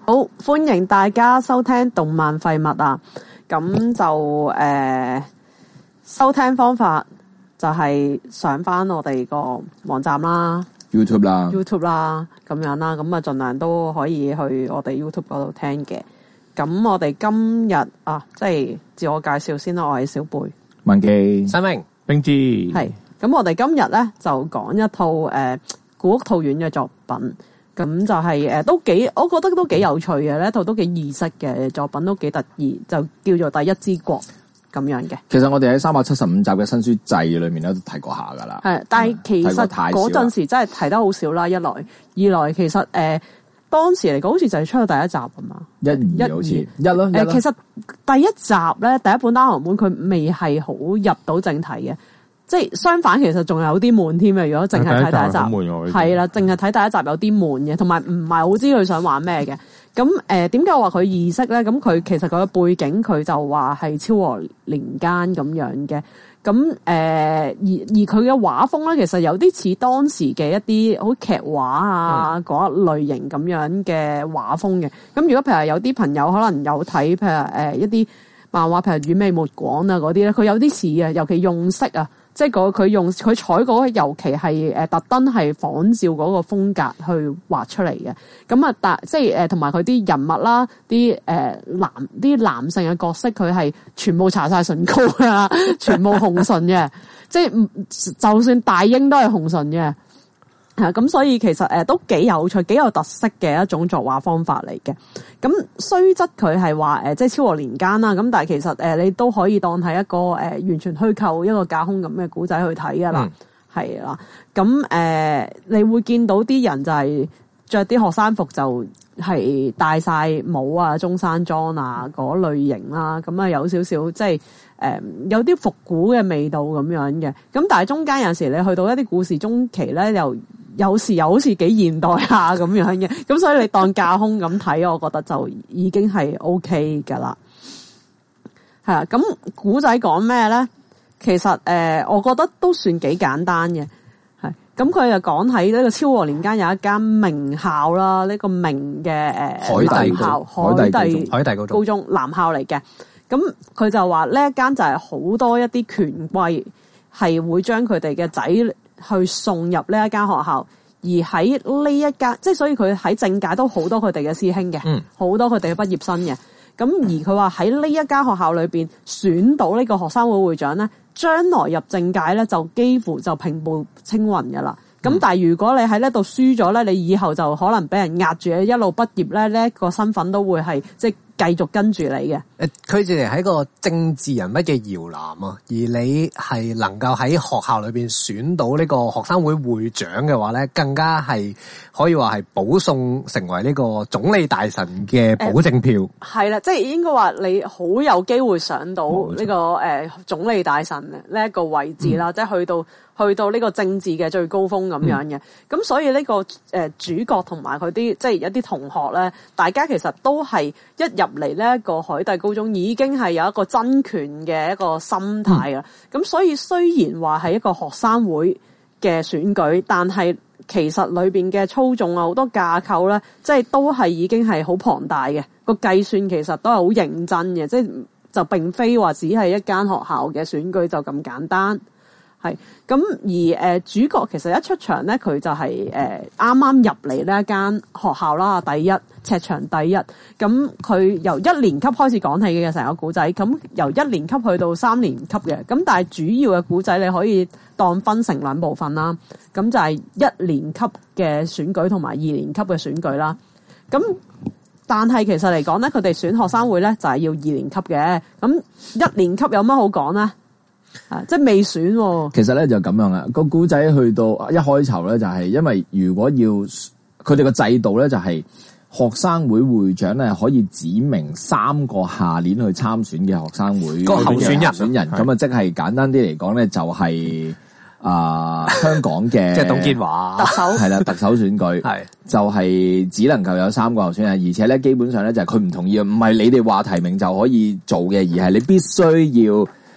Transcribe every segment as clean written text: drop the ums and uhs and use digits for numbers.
好，歡迎大家收聽動漫廢物啊！咁就收聽方法就係上翻我哋個網站啦 ，YouTube 啦咁樣啦，咁啊盡量都可以去我哋 YouTube 嗰度聽嘅。咁我哋今日即係自我介紹先啦，我係小貝、 文記、 新明、 冰之係。咁我哋今日咧就講一套古屋套院嘅作品。咁就係都幾，我覺得都幾有趣嘅，呢一套都幾異色嘅作品，都幾得意，就叫做《第一之國》咁樣嘅。 其實我哋喺375集嘅新書祭裏面咧都提過下噶啦。 係，但係其實嗰陣時真係提得好少啦。一來，二來其實當時嚟講好似就係出到第一集啊嘛。 一二好似一咯。 其實第一集咧，第一本單行本佢未係好入到正題嘅。即係相反，其實仲有啲悶添嘅。如果淨係睇第一集，係啦，淨係睇第一集有啲悶嘅，同埋唔係好知佢想玩咩嘅。咁點解我話佢異色咧？咁佢其實佢嘅背景佢就話係昭和年間咁樣嘅。咁而佢嘅畫風咧，其實有啲似當時嘅一啲好劇畫啊嗰一類型咁樣嘅畫風嘅。咁如果譬如有啲朋友可能有睇譬如一啲漫畫，譬如遠美末廣啊嗰啲咧，佢有啲似啊，尤其用色啊。即係佢採嗰個尤其係特登係仿照嗰個風格去畫出嚟嘅。咁啊，即係同埋佢啲人物啦，啲男性嘅角色，佢係全部搽晒唇膏啊，全部紅唇嘅。即係就算大英都係紅唇嘅。咁所以其實都幾有趣，幾有特色嘅一種作畫方法嚟嘅。咁雖則佢係話即係昭和年間啦，咁但係其實你都可以當係一個完全虛構一個架空咁嘅古仔去睇噶啦，係啦。咁你會見到啲人就係着啲學生服，就係戴晒帽啊、中山裝啊嗰類型啦。咁啊有少少即係有啲復古嘅味道咁樣嘅。咁但係中間有時你去到一啲故事中期咧，又有時又好似幾現代下咁樣嘅，咁所以你當架空咁睇，我覺得就已經係 OK 噶啦。係啊，咁古仔講咩咧？其實我覺得都算幾簡單嘅。係，咁佢就講喺呢個昭和年間有一間名校啦，呢個名嘅男校，海第高中男校嚟嘅。咁佢就話呢一間就係好多一啲權貴係會將佢哋嘅仔去送入呢一間學校，而喺呢一間，即係所以佢喺政界都好多佢哋嘅師兄嘅，好多佢哋嘅畢業生嘅。咁而佢話喺呢一間學校裏邊選到呢個學生會會長咧，將來入政界咧就幾乎就平步青雲噶啦。咁但係如果你喺呢度輸咗咧，你以後就可能俾人壓住，一路畢業咧，呢一個身份都會係即係繼續跟住你嘅。 佢哋係一個政治人物嘅搖籃啊，而你係能夠喺學校裏邊選到呢個學生會會長嘅話咧，更加係可以話係保送成為呢個總理大臣嘅保證票。 係啦，即係應該話你好有機會上到呢個總理大臣呢一個位置啦，即係去到呢個政治嘅最高峰咁樣嘅。咁所以呢個主角同埋佢啲即係一啲同學咧，大家其實都係一入嚟呢一個海第高中已經係有一個爭權嘅一個心態啦。咁所以雖然話係一個學生會嘅選舉，但係其實裏邊嘅操縱啊，好多架構咧，即係都係已經係好龐大嘅，個計算其實都係好認真嘅，即係就並非話只係一間學校嘅選舉就咁簡單。係咁而主角其實一出場咧，佢就係啱啱入嚟呢一間學校啦，赤場第一。咁佢由1年級開始講起嘅成個古仔，咁由1年級去到3年級嘅。咁但係主要嘅古仔你可以當分成2部分啦。咁就係1年級嘅選舉同埋2年級嘅選舉啦。咁但係其實嚟講咧，佢哋選學生會咧就係要2年級嘅。咁1年級有乜好講咧？即係未選喎。 其實咧就咁樣啦，個古仔去到一開頭咧就係因為如果要佢哋個制度咧就係學生會會長咧可以指明3個下年去參選嘅學生會個候選人， 咁啊即係簡單啲嚟講咧就係香港嘅即係董建華特首係啦，特首選舉係就係只能夠有3個候選人，而且咧基本上咧就係佢唔同意，唔係你哋話提名就可以做嘅，而係你必須要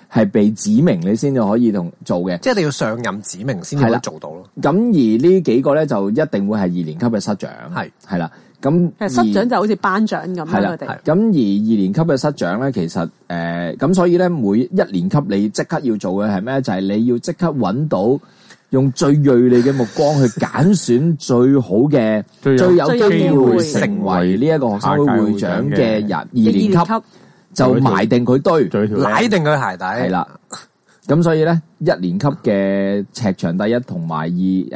係被指明你先至可以做嘅， 即係你要上任指明先至可以做到咯。 咁而呢幾個咧就一定會係2年級嘅室長，係啦。咁其實室長就好似班長咁樣，佢哋。 咁而2年級嘅室長咧，其實咁所以咧，每1年級你即刻要做嘅係咩？就係你要即刻揾到用最銳利嘅目光去揀選最好嘅、最有機會成為呢一個學生會會長嘅人。2年級就埋定佢堆， 拉定佢鞋底。 係啦。咁所以咧，1年級嘅赤場第一同埋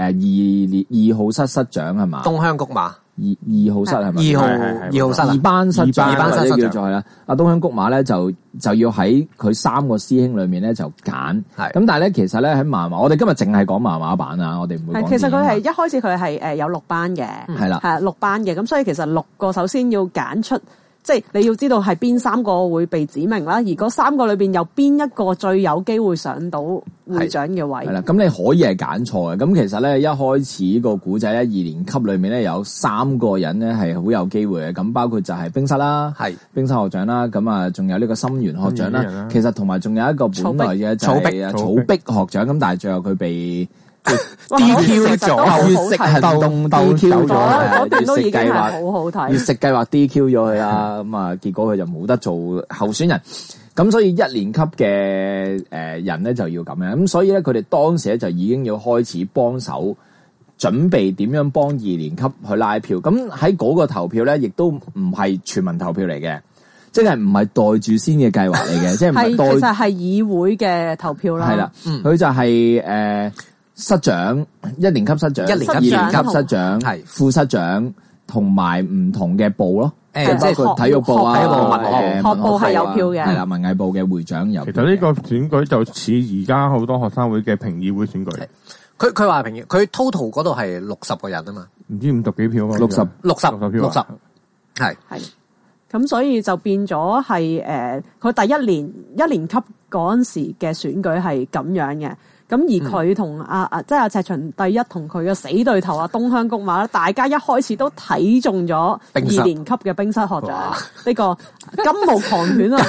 2號室長係嘛？ 東鄉谷馬。 二號室係咪？ 二號室二班室長， 二班室叫做係啦。阿東鄉谷馬咧就要喺佢3個師兄裏面咧就揀。係咁，但係咧其實咧喺漫畫，我哋今日淨係講漫畫版啊，我哋唔會講。 其實佢係一開始佢係有6班嘅， 係啦， 係6班嘅。咁所以其實6個首先要揀出。即係你要知道係邊3個會被指明啦，而嗰3個裏邊有邊一個最有機會上到會長嘅位。係啦， 咁你可以係揀錯嘅。咁其實咧一開始個古仔咧2年級裏面咧有3個人咧係好有機會嘅。咁包括就係冰室啦，冰室學長啦，咁啊仲有呢個心原學長啦。其實同埋仲有一個本來嘅就係草壁學長，咁但係最後佢被DQ 咗，月食行動 DQ 咗， 嗰段都已經係好好睇。 月食計劃 DQ 咗佢啦，咁啊結果佢就冇得做候選人。咁所以1年級嘅人咧就要咁樣，咁所以咧佢哋當時咧就已經要開始幫手準備點樣幫2年級去拉票。咁喺嗰個投票咧，亦都唔係全民投票嚟嘅，即係唔係袋住先嘅計劃嚟嘅，即係唔係袋。 其實係議會嘅投票啦。 係啦，佢就係室長1年級室長，2年級室長，副室長同埋唔同嘅部咯，即係包括體育部啊、 學部係有票嘅， 係啦，文藝部嘅會長有票。 其實呢個選舉就似而家好多學生會嘅評議會選舉。 佢話評議，佢 total 嗰度係60個人啊嘛， 唔知50幾票啊 ，60 係。 咁所以就變咗係佢第1年級嗰陣時嘅選舉係咁樣嘅。咁而佢同即係阿赤場第一同佢嘅死對頭東鄉谷馬咧，大家一開始都睇中咗2年級嘅冰室學長呢個金毛狂犬啊！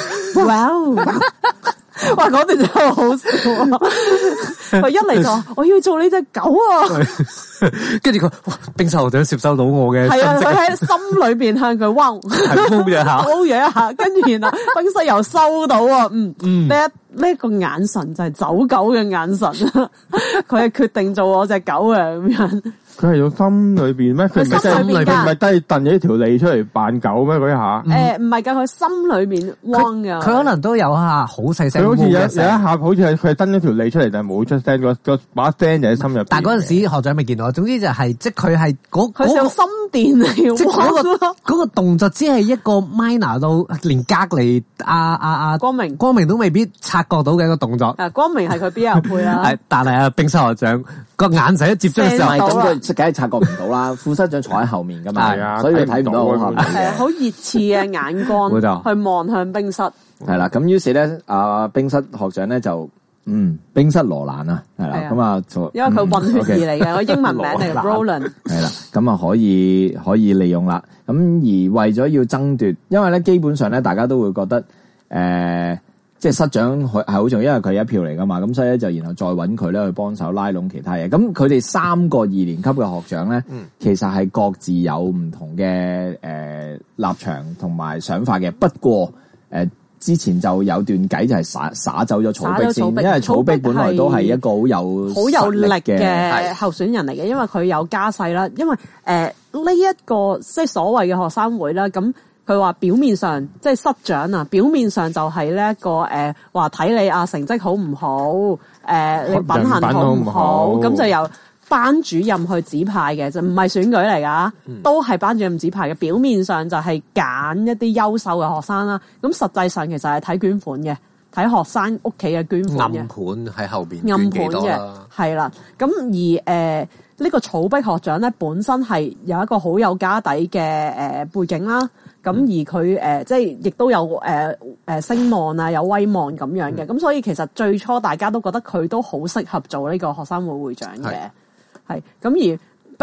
哇！嗰段真係好笑啊！佢一嚟就我要做呢隻狗啊！ 跟住佢冰室學長接收到我嘅， 係啊！佢喺心裏邊向佢汪， 撈嘢一下，跟住然後冰室又收到啊！呢個眼神就係走狗嘅眼神啊！佢係決定做我隻狗嘅咁樣。 佢係用心裏邊咩？佢心裏邊唔係低蹬咗條脷出嚟扮狗咩？嗰一下唔係㗎，佢心裏面汪㗎。 佢可能都有下好細聲。 佢好似有一下，好似係佢係蹬咗條脷出嚟，但係冇出聲，個把聲就喺心入邊。 但係嗰陣時學長未見到，總之就係即係佢係佢用心電嚟， 即係嗰個動作只係一個 minor 到連隔離光明都未必察覺到嘅一個動作。 光明係佢 BL 配啦。 但係冰室學長個眼神一接觸嘅時候， 咁梗係察覺唔到啦。副室長坐喺後面噶嘛，所以佢睇唔到好後面嘅。 好熱刺嘅眼光去望向冰室。 係啦，咁於是咧，冰室學長咧就冰室羅蘭啊，係啦，咁啊， 因為佢混血兒嚟嘅，個英文名嚟 Roland。 係啦，咁啊可以利用啦。咁而為咗要爭奪，因為咧基本上咧大家都會覺得即係室長係好重要，因為佢係1票嚟噶嘛，咁所以咧就然後再揾佢咧去幫手拉攏其他嘢。咁佢哋3個2年級嘅學長咧，其實係各自有唔同嘅立場同埋想法嘅。不過之前就有段偈就係灑走咗草壁先，因為草壁本來都係一個好有力嘅候選人嚟嘅，因為佢有家世啦。因為呢一個即係所謂嘅學生會啦，咁。佢話表面上即係室長啊，表面上就係呢一個話睇你成績好唔好，你品行好唔好，咁就由班主任去指派嘅，就唔係選舉嚟噶，都係班主任指派嘅。表面上就係揀一啲優秀嘅學生啦，咁實際上其實係睇捐款嘅，睇學生屋企嘅捐款嘅。 暗盤喺後邊暗盤嘅，係啦。咁而呢個草壁學長咧，本身係有一個好有家底嘅背景啦。咁而佢即係亦都有聲望啊，有威望咁樣嘅。咁所以其實最初大家都覺得佢都好適合做呢個學生會會長嘅。係咁而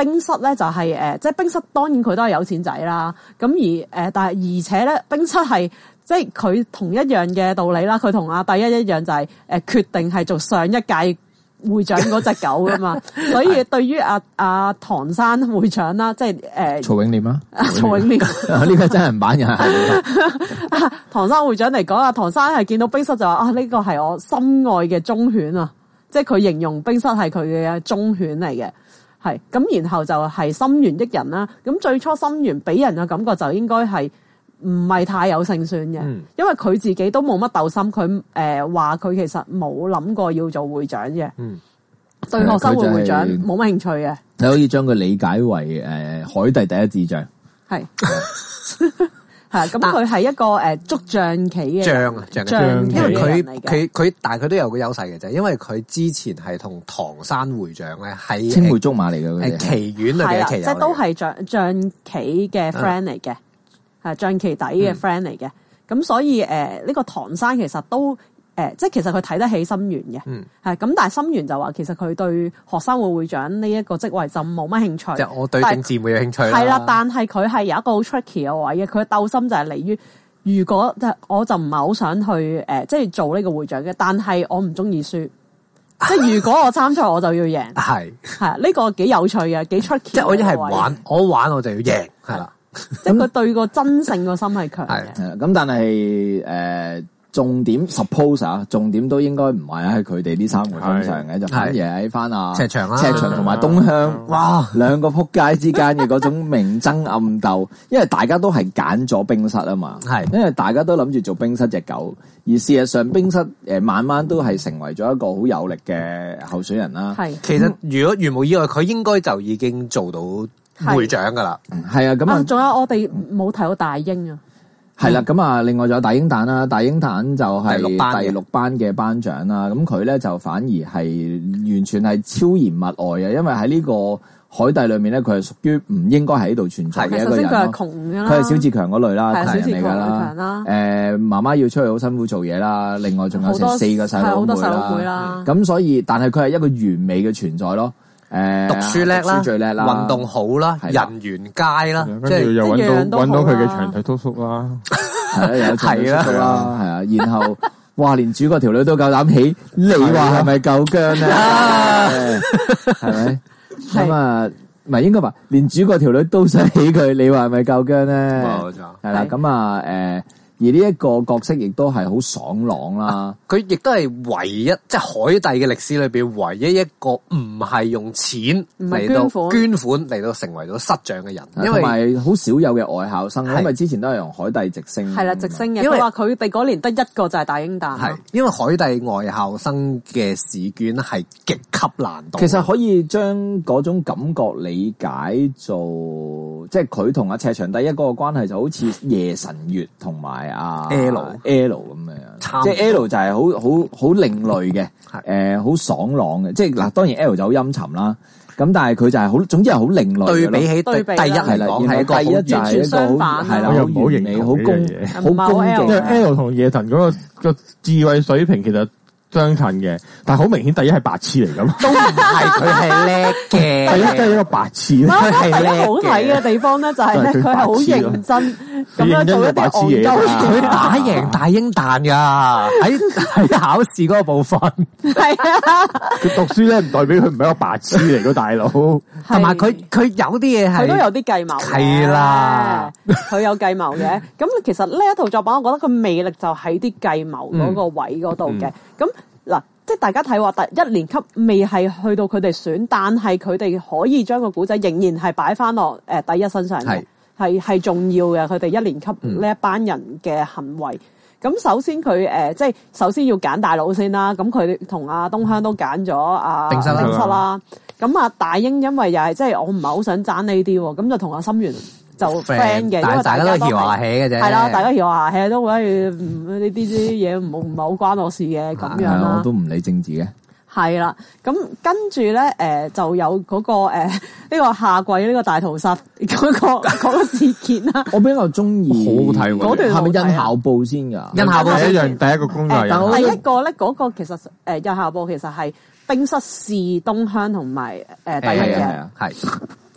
冰室咧就係即係冰室當然佢都係有錢仔啦。咁而但係而且咧，冰室係即係佢同一樣嘅道理啦。佢同阿第一樣就係決定係做上一屆會長嗰隻狗噶嘛。所以對於阿唐山會長啦，即係曹永廉啦， 曹永廉呢個真人版人係唐山會長嚟講，唐山係見到冰室就話呢個係我心愛嘅忠犬啊，即係佢形容冰室係佢嘅忠犬嚟嘅。係咁，然後就係心猿益人啦。咁最初心猿俾人嘅感覺就應該係唔係太有勝算嘅，因為佢自己都冇乜鬥心。佢話佢其實冇諗過要做會長嘅，對學生會長冇乜興趣嘅。 你可以將佢理解為海地第一智障， 係係咁，佢係一個捉象棋嘅象棋， 因為佢但係佢都有個優勢嘅啫，因為佢之前係同唐山會長咧喺青梅竹馬嚟嘅， 棋院裏邊嘅棋友， 即係都係象棋嘅 friend 嚟嘅，係象棋底嘅 friend 嚟嘅。咁所以呢個唐山其實都即係其實佢睇得起心猿嘅，係咁。但係心猿就話其實佢對學生會會長呢一個職位就冇乜興趣。 即係我對政治會有興趣啦。 係啦，但係佢係有一個好 tricky 嘅位嘅，佢嘅鬥心就係嚟於，如果我就唔係好想去即係做呢個會長嘅，但係我唔中意輸。即係如果我參賽，我就要贏。係呢個幾有趣嘅，幾 tricky。即係我一係玩，我玩我就要贏，係啦。 即係佢對個真勝個心係強嘅。 係咁，但係重點 suppose 啊，重點都應該唔係喺佢哋呢三個身上嘅，就反而喺翻赤牆啦， 赤牆同埋東鄉，哇，兩個撲街之間嘅嗰種明爭暗鬥，因為大家都係揀咗冰室啊嘛，係，因為大家都諗住做冰室隻狗，而事實上冰室慢慢都係成為咗一個好有力嘅候選人啦。係， 其實如果如無意外，佢應該就已經做到會長噶啦。 係啊，咁啊， 仲有我哋冇提到大英啊。 係啦，咁啊，另外仲有大鷹蛋啦，大鷹蛋就係第六班嘅班長啦，咁佢咧就反而係完全係超然物外嘅，因為喺呢個海地裏面咧，佢係屬於唔應該喺呢度存在嘅一個人咯。佢係窮㗎啦，佢係小志強嗰類啦，大人嚟㗎啦。媽媽要出去好辛苦做嘢啦，另外仲有成4個細佬妹啦。咁所以，但係佢係一個完美嘅存在咯。 讀書叻啦， 最叻啦， 運動好啦，人緣佳啦， 即係又揾到佢嘅長腿叔叔啦， 係啦，有長腿叔叔啦，係啊，然後哇，連主角條女都夠膽起，你話係咪夠薑咧？係咪？咁啊，唔係應該話，連主角條女都想起佢，你話係咪夠薑咧？冇錯，係啦，咁啊，而呢一個角色亦都係好爽朗啦， 佢亦都係唯一即係海地嘅歷史裏邊唯一一個唔係用錢嚟到捐款嚟到成為咗室長嘅人，因為好少有嘅外校生，因為之前都係用海地直升， 係啦直升嘅，因為話佢哋嗰年得一個就係大鷹蛋， 係因為海地外校生嘅試卷係極級難度。 其實可以將嗰種感覺理解做，即係佢同阿赤牆第一嗰個關係就好似夜神月同埋L 咁樣，即係 L 就係好另類嘅，好爽朗嘅，即係嗱，當然 L 就好陰沉啦，咁但係佢就係好，總之係好另類。 對比起第一嚟講，係一個第一就係一個好係啦，好完美、好恭敬。 因為 L 同夜神嗰個智慧水平其實相近嘅，但係好明顯第一係白痴嚟咁， 都唔係佢係叻嘅， 第一真係一個白痴。 佢係叻嘅。好睇嘅地方咧就係咧，佢係好認真咁樣做一啲戇鳩嘢， 佢打贏大鷹蛋噶喺考試嗰個部分。 係啊， 佢讀書咧唔代表佢唔係一個白痴嚟嘅大佬， 同埋佢有啲嘢係佢都有啲計謀。 係啦， 佢有計謀嘅。咁其實呢一套作品，我覺得佢魅力就喺啲計謀嗰個位嗰度嘅。咁嗱，即係大家睇話第一年級未係去到佢哋選，但係佢哋可以將個古仔仍然係擺翻落第一身上嘅，係重要嘅。佢哋一年級呢一班人嘅行為，咁首先佢即係首先要揀大佬先啦。咁佢同阿東鄉都揀咗冰室啦。咁大英因為又係即係我唔係好想爭呢啲喎，咁就同阿心猿就 friend 嘅，因為大家都協和下氣嘅啫。 係啦，大家協和下氣都覺得呢啲嘢唔係好關我事嘅咁樣啦。 我都唔理政治嘅。 係啦，咁跟住咧就有嗰個呢個夏季呢個大屠殺嗰個事件啦。 我比較中意， 好好睇喎。 嗰段係咪印校報先㗎？ 印校報第一樣第一個工作人。 第一個咧嗰個其實印校報其實係冰室試東鄉同埋第一嘅， 係。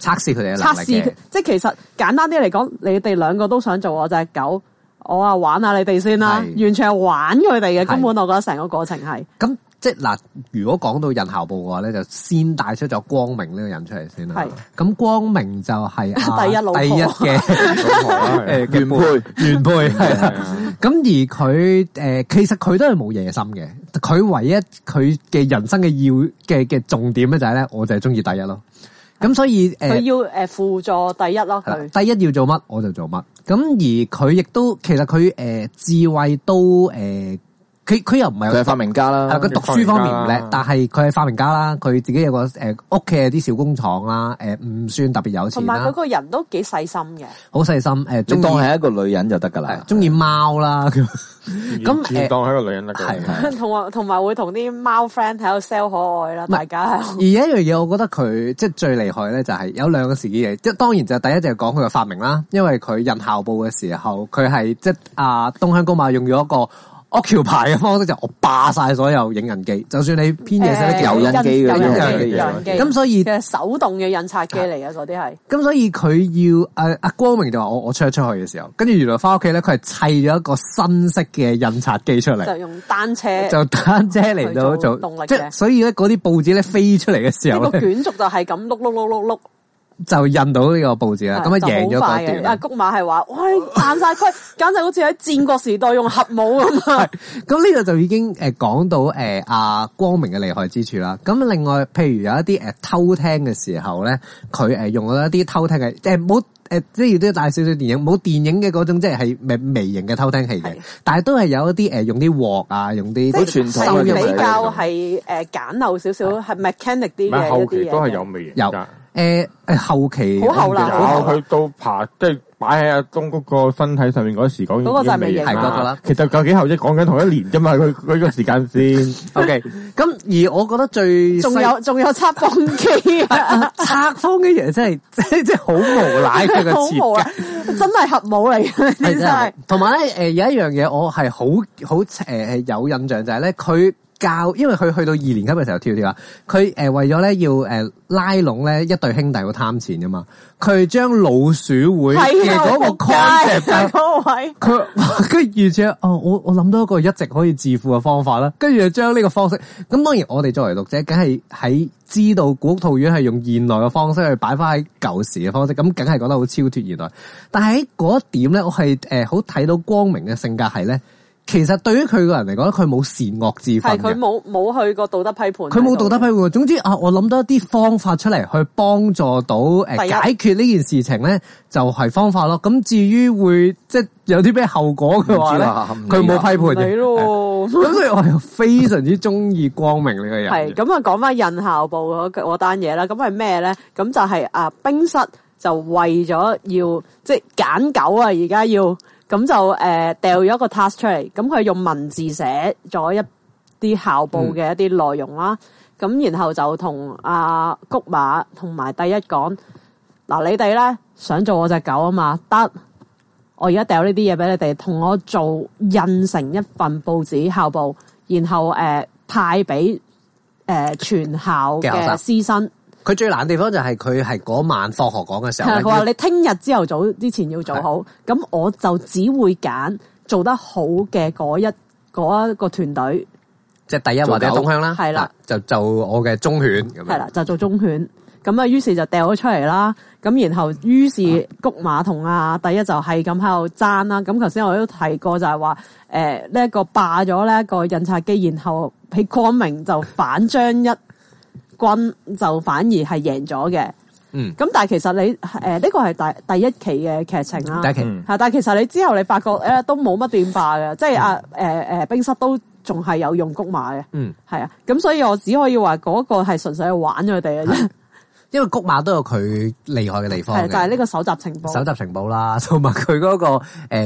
測試佢哋嘅能力嘅。 測試即係其實簡單啲嚟講，你哋兩個都想做我隻狗，我啊玩下你哋先啦，完全係玩佢哋嘅。根本我覺得成個過程係咁。即係嗱，如果講到印校部嘅話咧，就先帶出咗光明呢個人出嚟先啦。咁光明就係第一老婆， 第一嘅原配係啦。咁而佢其實佢都係冇野心嘅。佢唯一佢嘅人生嘅嘅重點咧就係咧，我就係中意第一咯。咁所以佢要輔助第一咯。佢第一要做乜我就做乜。咁而佢亦都其實佢智慧都佢又唔係， 佢係發明家啦。 佢讀書方面唔叻，但係佢係發明家啦。佢自己有個屋企有啲小工廠啦。唔算特別有錢啦。 同埋佢個人都幾細心嘅， 好細心。 你當係一個女人就得噶啦。 中意貓啦。咁當係一個女人得㗎。 係同埋會同啲貓 friend 喺度 sell 可愛啦。大家係。 而有一樣嘢，我覺得佢即係最厲害咧，就係有兩個時機嘅。即係當然就第一就係講佢嘅發明啦。因為佢印校報嘅時候，佢係即係東鄉高馬用咗一個occupy嘅方式，就我霸晒所有影印機，就算你編嘢寫得油印機嘅，咁所以其實手動嘅印刷機嚟嘅嗰啲係。 咁所以佢要阿光明就話我出去嘅時候，跟住原來翻屋企咧，佢係砌咗一個新式嘅印刷機出嚟， 就用單車嚟到做動力嘅，即係所以咧嗰啲報紙咧飛出嚟嘅時候咧， 個卷軸就係咁碌。 就印到呢個報紙啦，咁啊贏咗嗰段。 阿谷馬係話：喂，彈晒區，簡直好似喺戰國時代用核武咁啊！ 咁呢個就已經講到阿光明嘅厲害之處啦。咁另外，譬如有一啲偷聽嘅時候咧，佢用咗一啲偷聽嘅冇即係都要帶少少電影，冇電影嘅嗰種即係微型嘅偷聽器嘅，但係都係有一啲用啲鑊啊，用啲好傳統嘅比較係簡陋少少，係 mechanic 啲嘅後期都係有微型㗎。 後期好後啦， 去到爬即係擺喺阿東嗰個身體上面嗰時講已經微型啦。其實有幾後啫，講緊同一年啫嘛，佢個時間線。 OK，咁而我覺得最仲有測謊機啊！ 測謊機其實真係即係好無賴嘅個設計， 真係核武嚟嘅，真係。 同埋咧有一樣嘢我係好有印象就係咧佢。因為佢去到2年級嘅時候跳啊，佢為咗咧要拉攏咧一對兄弟好貪錢噶嘛，佢將老鼠會嘅嗰個 concept 佢完全我諗到一個一直可以致富嘅方法啦，跟住就將呢個方式，咁當然我哋作為讀者，梗係喺知道古屋套院係用現代嘅方式去擺翻喺舊時嘅方式，咁梗係覺得好超脫現代。但係喺嗰一點咧，我係好睇到光明嘅性格係咧。其實對於佢個人嚟講，佢冇善惡之分嘅。 係佢冇去過道德批判。 佢冇道德批判。總之我諗到一啲方法出嚟去幫助到解決呢件事情咧，就係方法咯。咁至於會即係有啲咩後果嘅話咧，佢冇批判嘅。咁所以我係非常之中意光明呢個人。 係咁啊，講翻印校部嗰單嘢啦。咁係咩咧？咁就係冰室就為咗要即係揀狗啊，而家要。咁就掉咗一個 task 出嚟，咁佢用文字寫咗一啲校報嘅一啲內容啦，咁然後就同阿谷馬同埋第一講，嗱你哋咧想做我隻狗啊嘛，得，我而家掉呢啲嘢俾你哋，同我做印成一份報紙校報，然後派俾全校嘅師生。 佢最難嘅地方就係佢係嗰晚放學講嘅時候， 佢話你聽日朝頭早之前要做好，咁我就只會揀做得好嘅嗰一個團隊， 即係第一或者東鄉啦， 係啦， 就我嘅忠犬咁樣， 係啦，就做忠犬，咁啊，於是就掉咗出嚟啦，咁然後於是谷馬同第一就係咁喺度爭啦，咁頭先我都提過就係話呢一個霸咗呢一個印刷機，然後喺光明就反將一軍就反而係贏咗嘅，咁但係其實你呢個係第一期嘅劇情啦， 第一期但係其實你之後你發覺都冇乜變化嘅，即係冰室都仲係有用谷馬嘅，係啊，咁所以我只可以話嗰個係純粹係玩佢哋嘅啫。 因為谷馬都有佢厲害嘅地方嘅， 就係呢個搜集情報， 搜集情報啦，同埋佢嗰個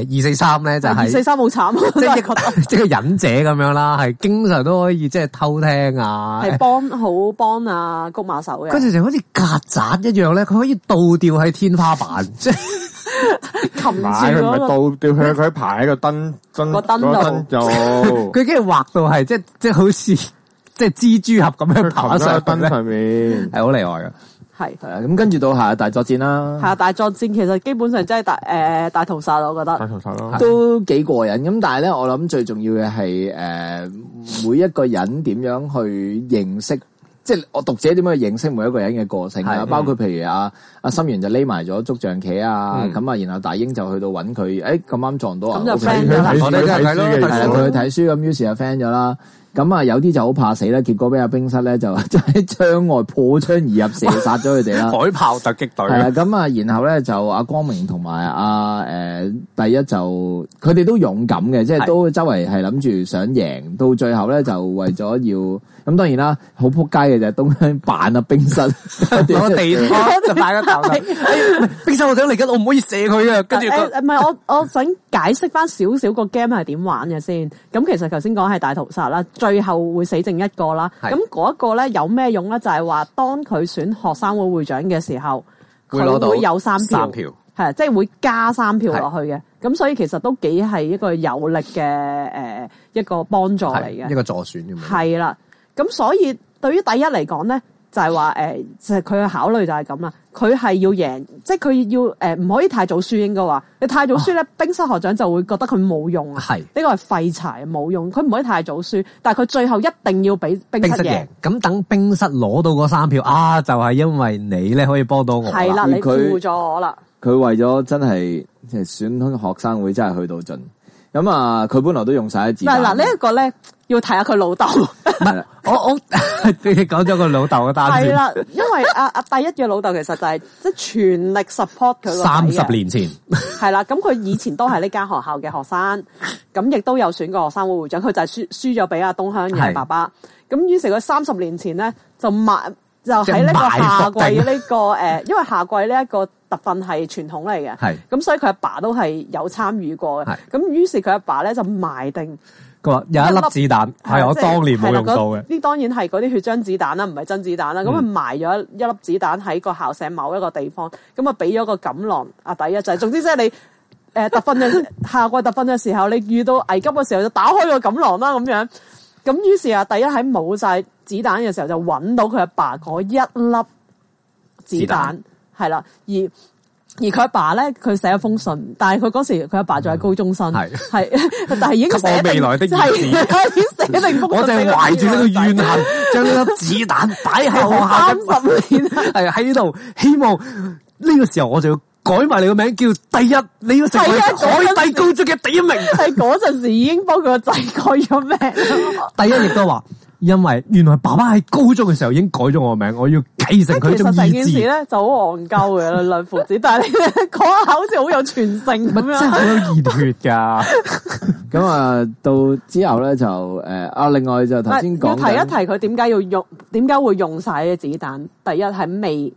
243咧就係 243好慘， 即係忍者咁樣啦，係經常都可以即係偷聽啊， 係好幫啊谷馬手嘅。 跟住就好似曱甴一樣咧，佢可以倒吊喺天花板，即係擒住佢唔係倒吊，佢排喺個燈度， 佢竟然畫到係即係好似即係蜘蛛俠咁樣爬上燈上面，係好厲害嘅。 係咁跟住到夏日大作戰啦。 夏日大作戰其實基本上真係大屠殺，我覺得大屠殺咯， 都幾過癮。咁但係咧，我諗最重要嘅係每一個人點樣去認識。即係我讀者點樣去認識每一個人嘅個性啊？包括譬如阿心源就匿埋咗捉象棋啊，咁啊，然後大英就去到揾佢，咁啱撞到啊， 咁就 friend 咗啦。 我哋梗係睇咯， 佢去睇書，咁於是就 friend 咗啦。咁啊，有啲就好怕死啦，結果俾阿冰室咧就喺窗外破窗而入，射殺咗佢哋啦。 海豹突擊隊係啦，咁啊，然後咧就阿光明同埋第一就佢哋都勇敢嘅，即係都周圍係諗住想贏，到最後咧就為咗要咁，當然啦，好撲街嘅就係東鄉扮阿冰室攞個地拖就擺個頭度。冰室我想嚟緊，我唔可以射佢啊！跟住唔係我想解釋翻少少個 game 係點玩嘅先。咁其實頭先講係大屠殺啦。最後會死剩一個啦，咁嗰一個咧有咩用咧？就係話當佢選學生會會長嘅時候，佢會有3票，係即係會加3票落去嘅。咁所以其實都幾係一個有力嘅一個幫助嚟嘅， 一個助選咁樣。 係啦，咁所以對於第一嚟講咧，就係話就係佢嘅考慮就係咁啦。佢係要贏，即係佢要唔可以太早輸，應該話你太早輸咧，冰室學長就會覺得佢冇用啊。係呢個係廢柴，冇用。佢唔可以太早輸，但係佢最後一定要俾冰室贏。 咁等冰室攞到嗰3票啊，就係因為你咧可以幫到我。 係啦，你輔助我啦。 佢為咗真係即係選學生會，真係去到盡。咁啊，佢本來都用晒啲子彈。嗱， 呢一個咧要睇下佢老豆。 我你講咗個老豆嘅單先。 係啦，因為第一嘅老豆其實就係即係全力 support 佢個 30年前。 係啦，咁佢以前都係呢間學校嘅學生，咁亦都有選過學生會會長，佢就係輸咗俾阿東鄉嘅爸爸。咁於是佢30年前咧就喺呢個夏季呢個因為夏季呢一個特訓係傳統嚟嘅，咁所以佢阿爸都係有參與過嘅。咁於是佢阿爸咧就埋定， 佢話有一粒子彈係我當年冇用到嘅。 呢當然係嗰啲血漿子彈啦，唔係真子彈啦。咁佢埋咗一粒子彈喺個校舍某一個地方，咁啊俾咗個錦囊第一就係，總之即係你特訓嘅夏季特訓嘅時候，你遇到危急嘅時候就打開個錦囊啦咁樣。咁於是第一喺冇晒子彈嘅時候就揾到佢阿爸嗰一粒子彈，係啦。而佢阿爸咧，佢寫一封信，但係佢嗰時佢阿爸仲係高中生，係但係已經寫定未來的意思， 係已經寫定封信。 我就係懷住呢個怨恨，將呢粒子彈擺喺學校 30年， 係喺度，希望呢個時候我就要改埋你個名，叫第一，你要成為海底高中嘅第1名。 係嗰陣時已經幫佢個仔改咗名。 第一亦都話，因為原來爸爸喺高中嘅時候已經改咗我個名，我要繼承佢種意志。其實成件事咧就好戇鳩嘅兩父子，但係你講下好似好有傳承咁樣， 真係好有熱血噶。 咁啊，到之後咧就另外就頭先講要提一提佢點解會用晒啲子彈。第一係未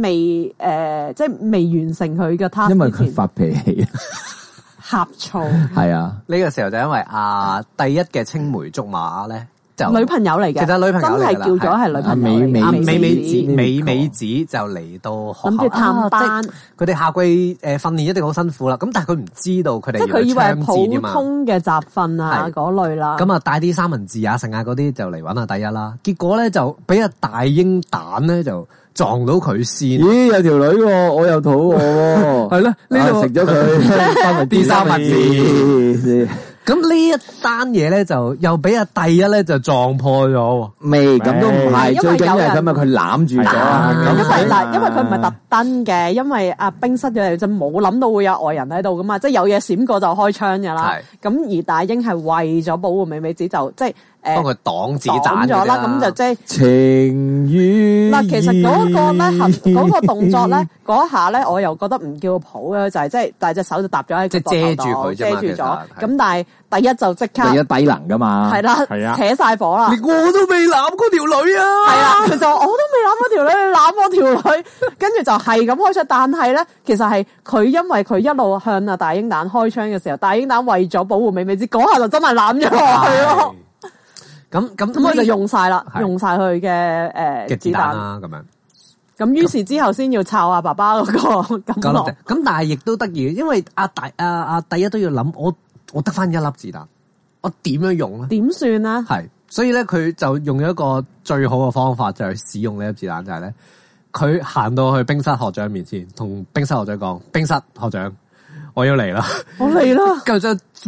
完成佢嘅 task， 因為佢發脾氣， 呷醋。 係啊， 呢個時候就因為第一嘅青梅竹馬咧。 女朋友嚟嘅， 其實女朋友真係叫咗係女朋友。 美子就嚟到學校諗住探班， 佢哋夏季訓練一定好辛苦啦。咁但係佢唔知道佢哋即係佢以為係普通嘅集訓啊嗰類啦。 咁啊帶啲三文治啊剩啊嗰啲就嚟揾下第一啦。結果咧就俾阿大英蛋咧就撞到佢先。 咦，有條女喎，我又肚餓喎。 係咯，呢度食咗佢啲三文治。咁呢一單嘢咧就又俾阿第一咧就撞破咗， 未咁都唔係，最緊要係咁啊！佢攬住咗， 因為佢唔係特登嘅，因為阿冰室咗嚟就冇諗到會有外人喺度噶嘛，即係有嘢閃過就開槍噶啦。咁而大英係為咗保護美美子就即係幫佢擋子彈咗啦，咁就即係情與嗱。其實嗰個咧嗰個動作咧嗰下咧，我又覺得唔叫抱嘅，就係即係但係隻手就搭咗喺即係遮住佢， 遮住咗。咁但係第一就即刻第一低能噶嘛， 係啦，扯晒火啦。 我都未攬嗰條女啊， 係啊，其實我都未攬嗰條女，你攬我條女，跟住就係咁開槍。但係咧，其實係佢因為佢一路向阿大英蛋開槍嘅時候，大英蛋為咗保護美美子，嗰下就真係攬咗落去咯。咁佢就用晒啦，用晒佢嘅子彈啦，咁樣。 咁於是之後先要抄阿爸爸嗰個咁落。 咁但係亦都得意，因為阿第一都要諗，我得翻一粒子彈，我點樣用咧？ 點算啊？ 係，所以咧佢就用咗一個最好嘅方法，就係使用呢粒子彈，就係咧佢行到去冰室學長面前，同冰室學長講：冰室學長，我要嚟啦！ 我嚟啦！ 就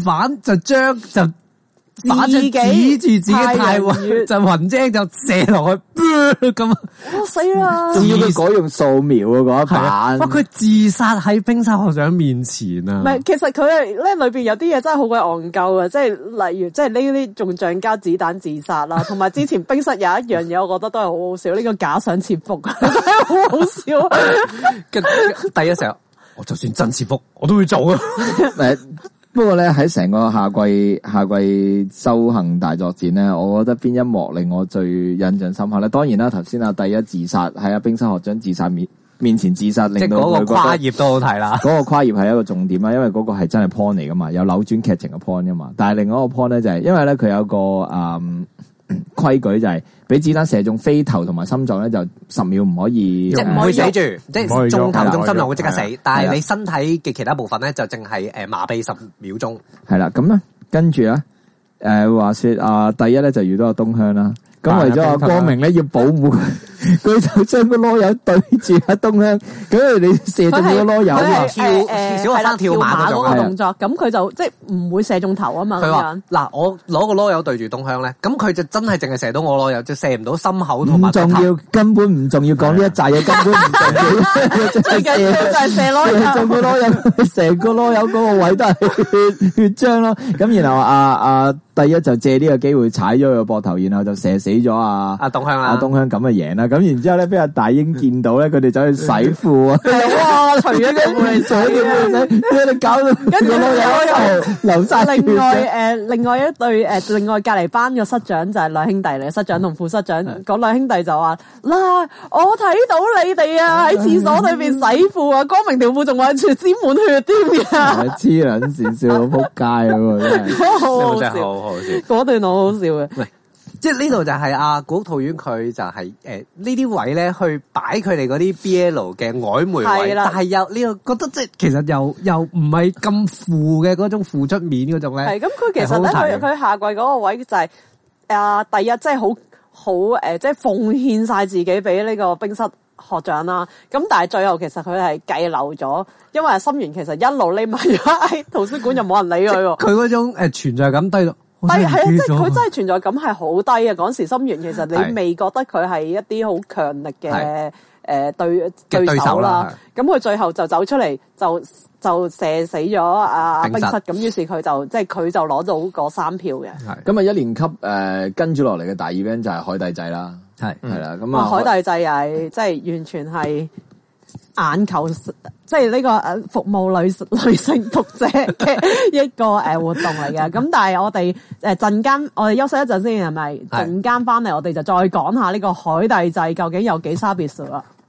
反正指住自己太雲，就雲精就射落去，咁我死啦！ 仲要佢改用素描啊嗰一版， 哇！佢自殺喺冰室學長面前啊！ 唔係，其實佢咧裏邊有啲嘢真係好鬼戇鳩啊！即係例如，即係呢啲仲橡膠子彈自殺啦，同埋之前冰室有一樣嘢，我覺得都係好好笑，呢個假想切腹，真係好好笑。 跟第一時候，我就算真切腹，我都會做啊！ 不過咧喺成個夏季修行大作戰咧，我覺得邊一幕令我最印象深刻咧？當然啦，頭先第一自殺喺冰室學長自殺面前自殺，令到佢覺得嗰個跨頁都好睇啦。 嗰個跨頁係一個重點啦，因為嗰個係真係 point 嚟噶嘛，有扭轉劇情嘅 point 噶嘛。但係另外一個 point 咧就係，因為咧佢有個規矩就係俾子彈射中飛頭同埋心臟咧，就10秒唔可以， 即係唔會死住，即係中頭中心臟會即刻死，但係你身體嘅其他部分咧就淨係麻痹10秒鐘。 係啦，咁咧跟住咧話說第一咧就遇到阿東鄉啦。咁為咗阿光明咧要保護佢，佢就將個囉柚對住阿東鄉，咁你射中個囉柚啊！ 小學生跳馬嗰個動作，咁佢就即係唔會射中頭啊嘛。 佢話嗱，我攞個囉柚對住東鄉咧，咁佢就真係淨係射到我囉柚，就射唔到心口同埋。唔重要，根本唔重要，講呢一紮嘢根本唔重要。最緊要就係射囉柚，中個囉柚，成個囉柚嗰個位都係血漿咯。咁然後第一就借呢個機會踩咗佢個膊頭，然後就射死咗阿東鄉啦。 阿東鄉咁就贏啦。咁然之後咧，俾阿大英見到咧，佢哋走去洗褲啊！哇，除咗個褲嚟洗嘅褲仔，你搞到跟住流晒血。另外一對另外隔籬班嘅室長就係兩兄弟嚟，室長同副室長嗰兩兄弟就話：嗱，我睇到你哋啊喺廁所裏邊洗褲啊，光明條褲仲話沾滿血添㗎。黐撚線，笑到撲街啊！真係好好笑， 嗰段好好笑嘅。 即係呢度就係古屋套院佢就係呢啲位咧去擺佢哋嗰啲 BL 嘅曖昧位，但係又呢個覺得即係其實又唔係咁負嘅嗰種付出面嗰種咧。係咁，佢其實咧佢下季嗰個位就係第一即係好即係奉獻晒自己俾呢個冰室學長啦。咁但係最後其實佢係計漏咗，因為心源其實一路匿埋咗喺圖書館，就冇人理佢喎。佢嗰種存在感低到。係啊，即係佢真係存在感係好低啊！嗰時心源其實你未覺得佢係一啲好強力嘅對手啦。咁佢最後就走出嚟就射死咗阿冰室，咁於是佢就即係佢就攞到嗰3票嘅。咁啊，一年級跟住落嚟嘅大 event 就係海底祭啦。係啦，咁啊海底祭係即係完全係眼球，即係呢個服務女性讀者嘅一個活動嚟嘅。咁但係我哋陣間我哋休息一陣先，係咪？陣間翻嚟我哋就再講下呢個海底祭究竟有幾差別數啦。